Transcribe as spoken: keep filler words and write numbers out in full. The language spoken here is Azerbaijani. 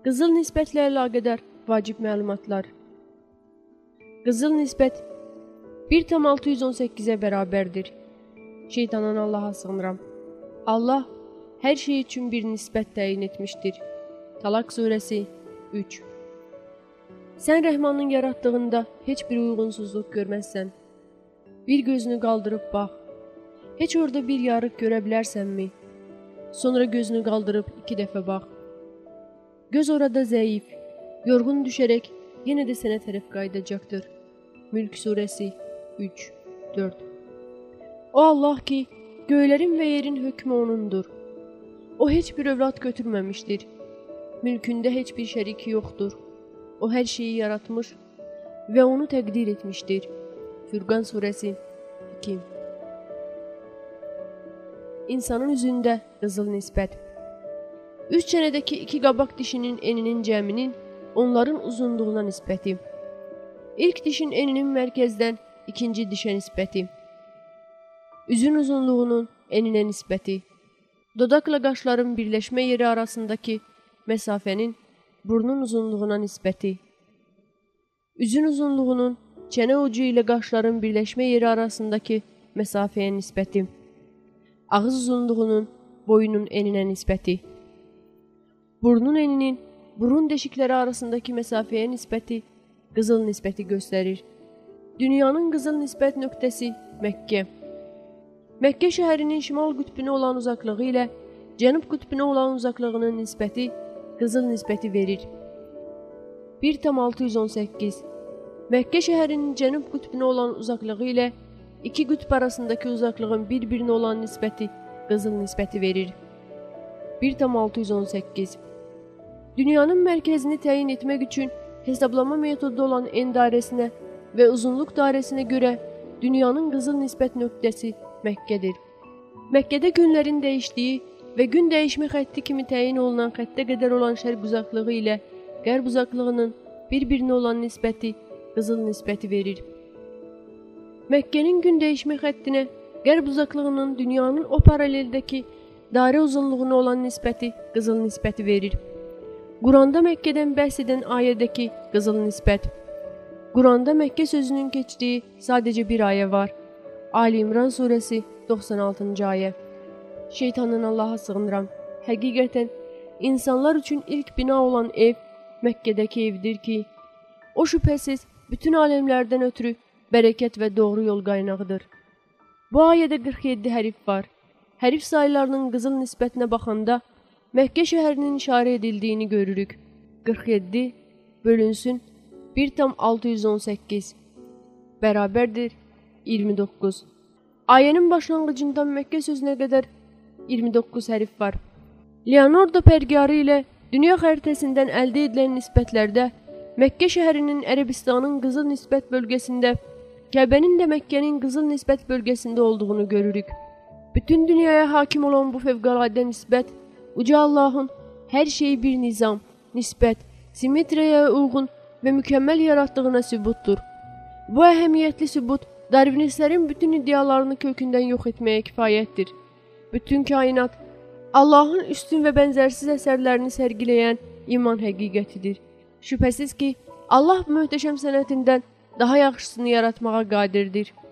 Qızıl nisbətlə əlaqədar vacib məlumatlar. Qızıl nisbət bir tam altı yüz on səkkizə bərabərdir. Şeytandan Allaha sığınıram. Allah hər şey üçün bir nisbət təyin etmişdir. Talaq surəsi üç. Sən Rəhmanın yaratdığında heç bir uyğunsuzluq görməzsən. Bir gözünü qaldırıb bax. Heç orada bir yarıq görə bilərsənmi? Sonra gözünü qaldırıb iki dəfə bax. Göz orada zəif, yorğun düşərək yenə də sənə tərəf qayıdacaqdır. Mülk surəsi üç dörd. O Allah ki, göylərin və yerin hökmü onundur. O heç bir övlad götürməmişdir. Mülkündə heç bir şəriki yoxdur. O hər şeyi yaratmış və onu təqdir etmişdir. Fürqan surəsi iki. İnsanın üzündə qızıl nisbət. Üç çənədəki iki qabaq dişinin eninin cəminin onların uzunluğuna nisbəti. İlk dişin eninin mərkəzdən ikinci dişə nisbəti. Üzün uzunluğunun eninə nisbəti. Dodaqla qaşların birləşmə yeri arasındakı məsafənin burnun uzunluğuna nisbəti. Üzün uzunluğunun çənə ucu ilə qaşların birləşmə yeri arasındakı məsafəyə nisbəti. Ağız uzunluğunun boyunun eninə nisbəti. Burnun eninin burun deşikləri arasındakı məsafəyə nisbəti qızıl nisbəti göstərir. Dünyanın qızıl nisbət nöqtəsi Məkkə. Məkkə şəhərinin şimal qütbünə olan uzaqlığı ilə cənub qütbünə olan uzaqlığının nisbəti qızıl nisbəti verir. bir tam altı yüz on səkkiz. Məkkə şəhərinin cənub qütbünə olan uzaqlığı ilə iki qütb arasındakı uzaqlığın bir-birinə olan nisbəti qızıl nisbəti verir. bir tam altı yüz on səkkiz. Dünyanın mərkəzini təyin etmək üçün hesablama metodu olan en dairəsinə və uzunluq dairəsinə görə dünyanın qızıl nisbət nöqtəsi Məkkədir. Məkkədə günlərin dəyişdiyi və gün dəyişmə xətti kimi təyin olunan xəttə qədər olan şərq uzaqlığı ilə qərb uzaqlığının bir-birinə olan nisbəti qızıl nisbəti verir. Məkkənin gün dəyişmə xəttinə qərb uzaqlığının dünyanın o paraleldəki dairə uzunluğuna olan nisbəti qızıl nisbəti verir. Quranda Məkkədən bəhs edən ayədəki qızıl nisbət. Quranda Məkkə sözünün keçdiyi sadəcə bir ayə var. Ali İmran surəsi doxsan altıncı ayə. Şeytandan Allaha sığınıram. Həqiqətən, insanlar üçün ilk bina olan ev Məkkədəki evdir ki, o şübhəsiz bütün aləmlərdən ötürü bərəkət və doğru yol qaynağıdır. Bu ayədə qırx yeddi hərif var. Hərif sayılarının qızıl nisbətinə baxanda Məkkə şəhərinin işarə edildiyini görürük. qırx yeddi bölünsün bir tam altı yüz on səkkiz bərabərdir iyirmi doqquz. Ayənin başlanğıcından Məkkə sözünə qədər iyirmi doqquz hərif var. Leonardo Pərgarı ilə dünya xəritəsindən əldə edilən nisbətlərdə Məkkə şəhərinin Ərəbistanın qızıl nisbət bölgəsində, Kəbənin də Məkkənin qızıl nisbət bölgəsində olduğunu görürük. Bütün dünyaya hakim olan bu fövqəladə nisbət Uca Allahın hər şeyi bir nizam, nisbət, simmetriyaya uyğun və mükəmməl yaratdığına sübutdur. Bu əhəmiyyətli sübut Darwinistlərin bütün iddialarını kökündən yox etməyə kifayətdir. Bütün kainat Allahın üstün və bənzərsiz əsərlərini sərgiləyən iman həqiqətidir. Şübhəsiz ki, Allah bu möhtəşəm sənətindən daha yaxşısını yaratmağa qadirdir.